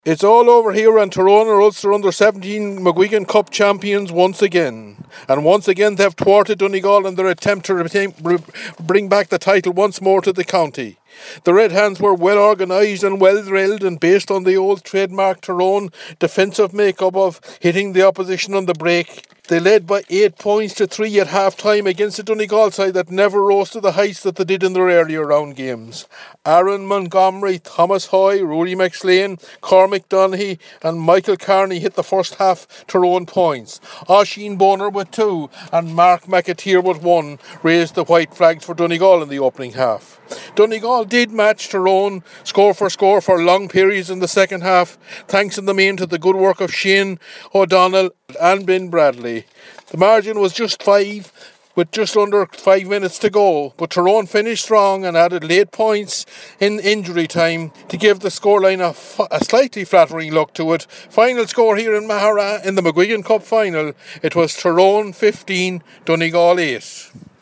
It's all over here, and Tyrone are Ulster Under-17 McGuigan Cup champions once again. And once again they've thwarted Donegal in their attempt to bring back the title once more to the county. The Red Hands were well organised and well drilled, and based on the old trademark Tyrone defensive make-up of hitting the opposition on the break, they led by 8 points to 3 at half-time against a Donegal side that never rose to the heights that they did in their earlier round games. Aaron Montgomery, Thomas Hoy, Rory McSlane, Cormac Donaghy and Michael Carney hit the first half Tyrone points. Oisín Boner with 2 and Mark McAteer with 1 raised the white flags for Donegal in the opening half. Donegal did match Tyrone score for long periods in the second half, thanks in the main to the good work of Shane O'Donnell and Ben Bradley. The margin was just 5 with just under 5 minutes to go, but Tyrone finished strong and added late points in injury time to give the scoreline a slightly flattering look to it. Final score here in Mahara in the McGuigan Cup final, it was Tyrone 15, Donegal 8.